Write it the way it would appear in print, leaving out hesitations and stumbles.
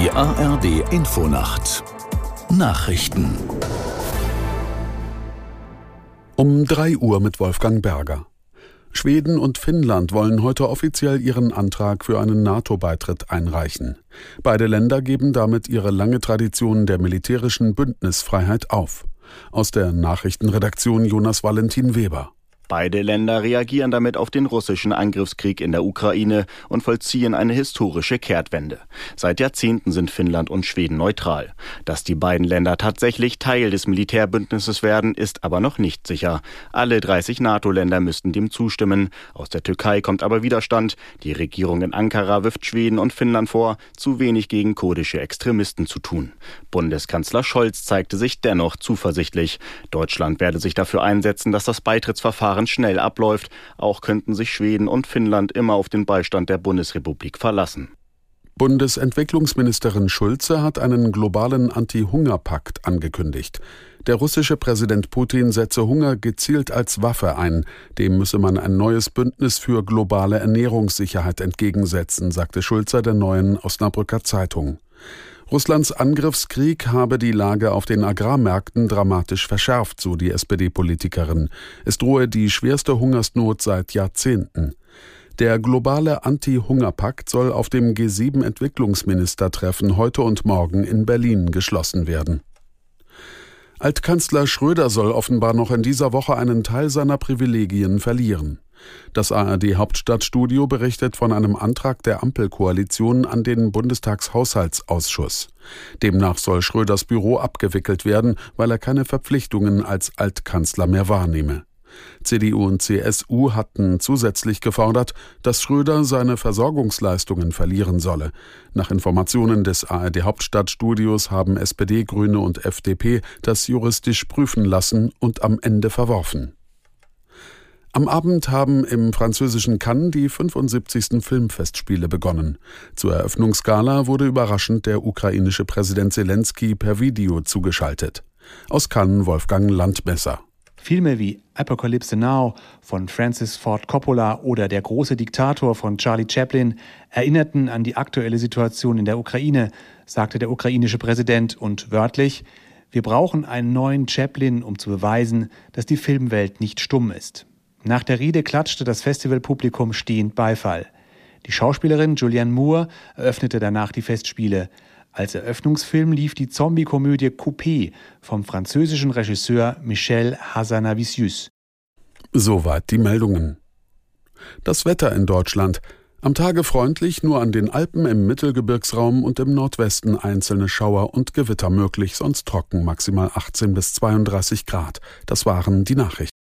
Die ARD-Infonacht Nachrichten um 3 Uhr mit Wolfgang Berger. Schweden und Finnland wollen heute offiziell ihren Antrag für einen NATO-Beitritt einreichen. Beide Länder geben damit ihre lange Tradition der militärischen Bündnisfreiheit auf. Aus der Nachrichtenredaktion Jonas Valentin Weber. Beide Länder reagieren damit auf den russischen Angriffskrieg in der Ukraine und vollziehen eine historische Kehrtwende. Seit Jahrzehnten sind Finnland und Schweden neutral. Dass die beiden Länder tatsächlich Teil des Militärbündnisses werden, ist aber noch nicht sicher. Alle 30 NATO-Länder müssten dem zustimmen. Aus der Türkei kommt aber Widerstand. Die Regierung in Ankara wirft Schweden und Finnland vor, zu wenig gegen kurdische Extremisten zu tun. Bundeskanzler Scholz zeigte sich dennoch zuversichtlich. Deutschland werde sich dafür einsetzen, dass das Beitrittsverfahren schnell abläuft. Auch könnten sich Schweden und Finnland immer auf den Beistand der Bundesrepublik verlassen. Bundesentwicklungsministerin Schulze hat einen globalen Anti-Hunger-Pakt angekündigt. Der russische Präsident Putin setze Hunger gezielt als Waffe ein. Dem müsse man ein neues Bündnis für globale Ernährungssicherheit entgegensetzen, sagte Schulze der Neuen Osnabrücker Zeitung. Russlands Angriffskrieg habe die Lage auf den Agrarmärkten dramatisch verschärft, so die SPD-Politikerin. Es drohe die schwerste Hungersnot seit Jahrzehnten. Der globale Anti-Hunger-Pakt soll auf dem G7-Entwicklungsministertreffen heute und morgen in Berlin geschlossen werden. Altkanzler Schröder soll offenbar noch in dieser Woche einen Teil seiner Privilegien verlieren. Das ARD-Hauptstadtstudio berichtet von einem Antrag der Ampelkoalition an den Bundestagshaushaltsausschuss. Demnach soll Schröders Büro abgewickelt werden, weil er keine Verpflichtungen als Altkanzler mehr wahrnehme. CDU und CSU hatten zusätzlich gefordert, dass Schröder seine Versorgungsleistungen verlieren solle. Nach Informationen des ARD-Hauptstadtstudios haben SPD, Grüne und FDP das juristisch prüfen lassen und am Ende verworfen. Am Abend haben im französischen Cannes die 75. Filmfestspiele begonnen. Zur Eröffnungsgala wurde überraschend der ukrainische Präsident Selenskyj per Video zugeschaltet. Aus Cannes Wolfgang Landmesser. Filme wie Apocalypse Now von Francis Ford Coppola oder Der große Diktator von Charlie Chaplin erinnerten an die aktuelle Situation in der Ukraine, sagte der ukrainische Präsident und wörtlich: Wir brauchen einen neuen Chaplin, um zu beweisen, dass die Filmwelt nicht stumm ist. Nach der Rede klatschte das Festivalpublikum stehend Beifall. Die Schauspielerin Julianne Moore eröffnete danach die Festspiele. Als Eröffnungsfilm lief die Zombie-Komödie Coupé vom französischen Regisseur Michel Hazanavicius. Soweit die Meldungen. Das Wetter in Deutschland. Am Tage freundlich, nur an den Alpen, im Mittelgebirgsraum und im Nordwesten einzelne Schauer und Gewitter möglich, sonst trocken, maximal 18 bis 32 Grad. Das waren die Nachrichten.